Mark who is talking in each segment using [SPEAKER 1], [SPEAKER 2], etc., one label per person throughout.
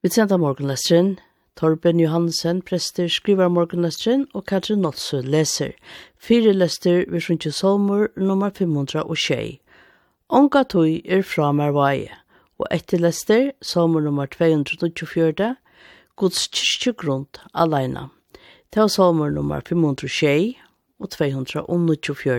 [SPEAKER 1] Vi sender morgenlesteren. Torben Johansen, prester, skriver morgenlesteren, og Katrin Notsu leser. 4 lester ved Sjunke Solmur, nummer 506. Onga tøy framar vaie, og etter lester, Solmur nummer 224, Guds kyrkjegrund alene. Til Solmur nummer 506 og 224.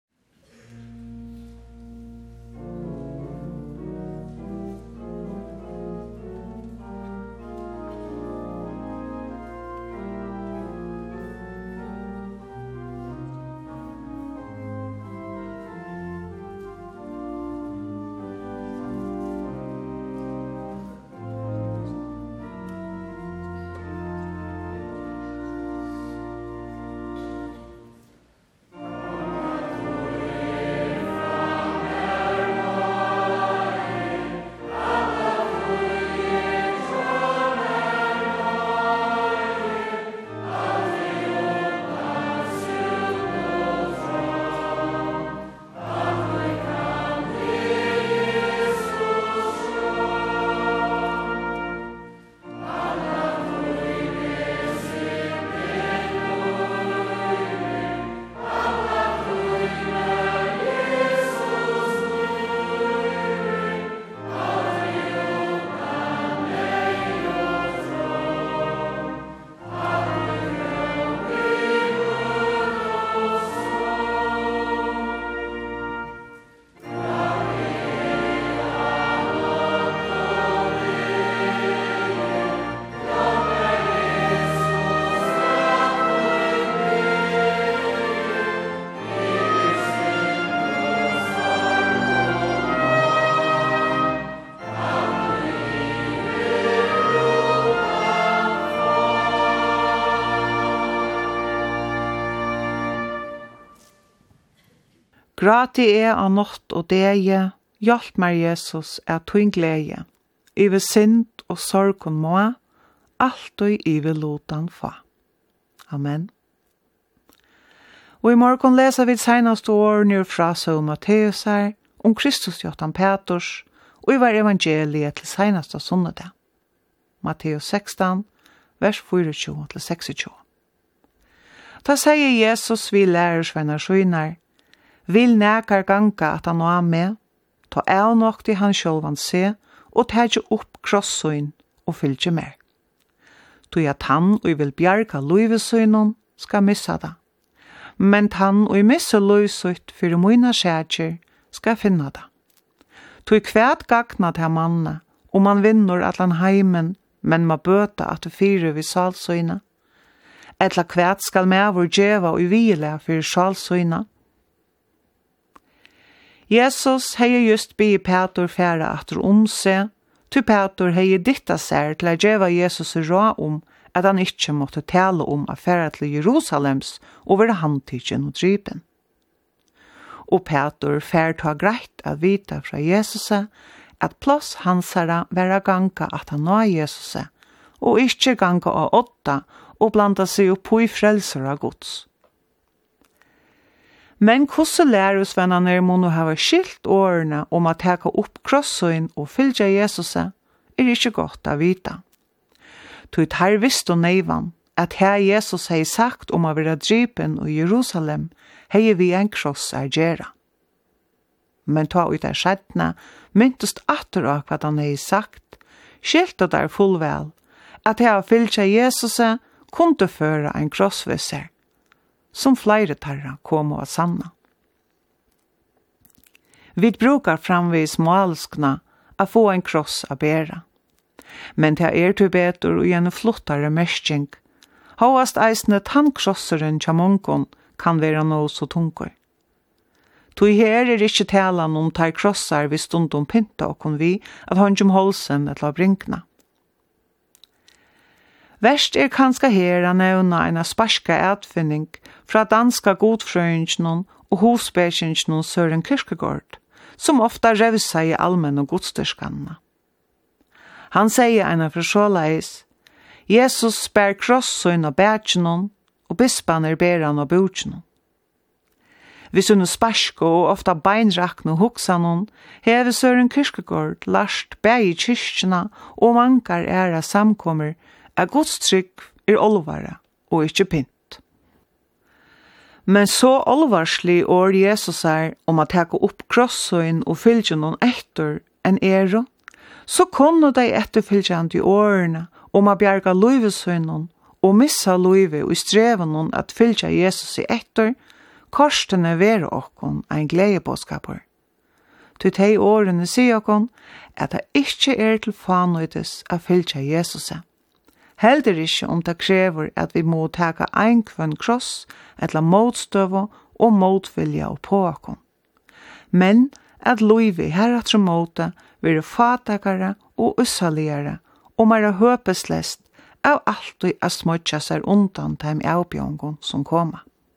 [SPEAKER 2] Grati av nått og deie, hjelp meg Jesus tøyn glede, ive synd og sorg og må, alt og ive lotan fa. Amen. Og i morgen leser vi seneste årene fra Søn Matteus her, om Kristus Jotan Petrus, og i hver evangeliet til seneste sundet. Matteus 16, vers 24-26. Da sier Jesus vi lærersvenner skjønner, vil nekar ganga at han var med, ta av nok til han sjølvan se, og tage opp krossøyn og fylgje mer. Tog at han og vil bjerga løyvesøynon skal missa det, men han og missa løysøyt for mine skjætjer skal finna det. Tog kvært gagna til manne, om man vinner at han heimen, men ma bøta at du fyrer vid salsøyna. Etla kvært skal med vår djeva og hvile for salsøyna. Jesus hei just bi Peter færa atter seg, til Peter hei ditta seg til å gjeva Jesus råd at han ikke måtte tale å færa til Jerusalems og være handtidgen og drypen. Og Peter fært ha greit å vite fra Jesus at plass hans herre være ganga at han nå Jesus, og ikke ganga av 8 og blanda seg opp på i frelser av Guds. Men hvordan lærersvennerne må nå ha skilt årene om å ta opp krossøyn og fylgje Jesus, ikke godt å vite. Tog her visste og neivan at her Jesus hei sagt om å være drypen i Jerusalem, hei vi en kross gjerra. Men ta ut av skjettene, myntest atter av hva han hei sagt, skilt der fullvel, at her fylgje Jesus kunne føre en krossvisser, som flere tarra kom og sanna. Vi brukar framvis målskna å få en kross å bæra. Men til til betur og en flottare merskjeng, hovast eisne tannkrosseren til mongon kan være noe så tungur. Tui her ikke talan om tar krossar vi stundom pynta og vi at håndjum holsen etla brinkna. Verst kanska her å nevna en sparska utfinning fra danska godfrøyingen og hosbekingen Søren Kierkegaard, som ofta revsa i allmenn og godstyrskanna. Han sier en av forsåleis, Jesus bær krossøyn av bætjenon, og bispan ber han av bøtjenon. Vi sunne sparsko og ofta beinrakne hoksanon, hever Søren Kyrkegård larst bæg i kyrkjena og mankar æra samkommer at godstrykk olvara og ikkje pynt. Men så olvarslig år Jesus om at teka opp krossøyn og fylgje noen etter en så kunne de etterfylgjande i årene om at bjerga luivesøynon og missa luive og i streven at fylgja Jesus i etter, korstene vere okkon ein gledebåskaper. Til de årene sier okkon at det ikkje til fanøydes at fylgja Jesus. Heldur ikkje om det krever at vi må teka ein kvann kross, etla motstøve og motvilja og på okkon. Men at luive heratre måte vere fatakare og ussaligare og meira høpeslest av alt og smutja seg undan dem avbjongon som koma.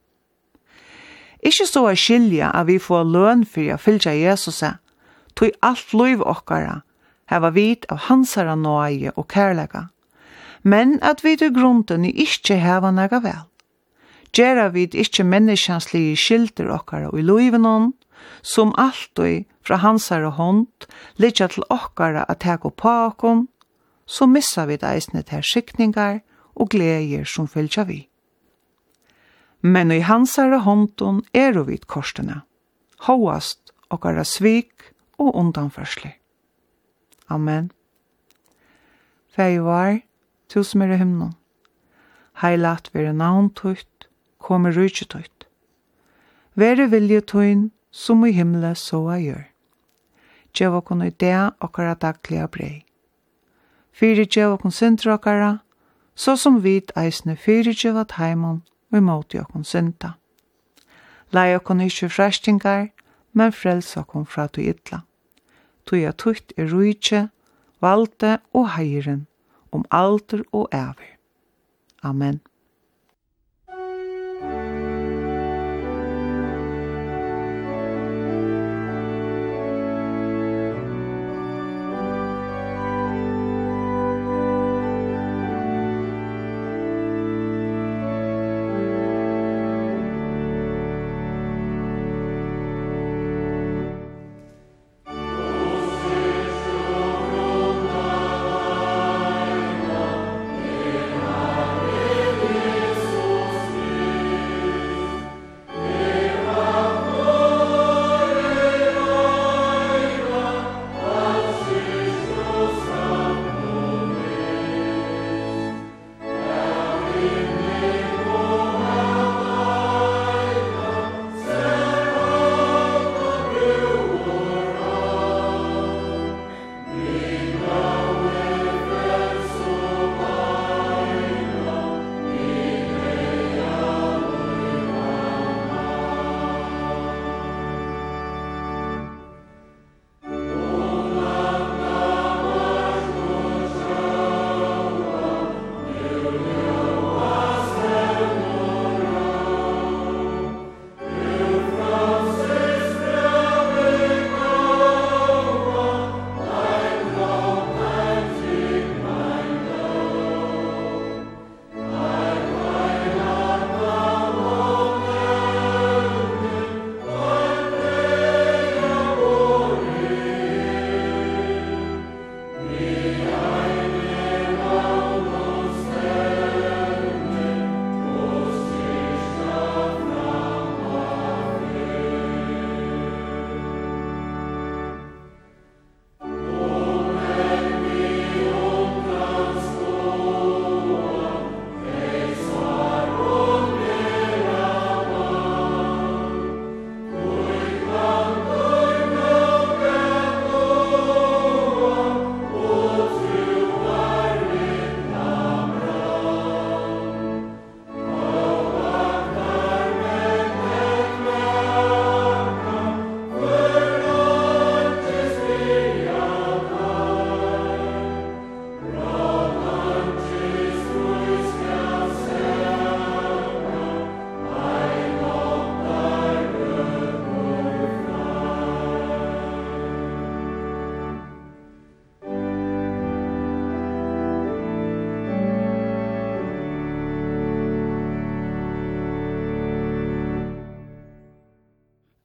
[SPEAKER 2] Ikke så skilja at vi får løn for å fylgja Jesus, tog alt liv okkara heva vit av hansara nøye og kærlega, men at vi til grunden ikkje heva nega vel. Gjera vi ikkje menneskjanslige skilter okkara og i livenon, som alltid fra hansara hånd ligger til okkara at teka på okkon, så missa vi eisne til skikningar og gleder som fylgja vi. Men i hansara håndon vi korsene, hoast okkara svik og undanførsler. Amen. Fei var, tu som i himnon, heilat vere navn tøyt, komme rujtje tøyt. Vere vilje tøyn, som i himle så a gjør. Gjev okkon i det okkara daglige brei. Fyri gjev okkon sintra okkara, så som vit eisne fyri gjevat heimon og imot okkon sinta. Lei okkon ikkje frestingar, men frels okkon fra tu ytla. Tu tutt rujtje, valde og heiren, om alder og æver. Amen.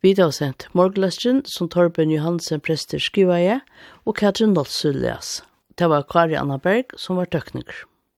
[SPEAKER 1] Vi har sendt morgenløsjen som Torben Johansen prester skriver og Katrin Nolsø les. Det var Kari Anna Berg som var tekniker.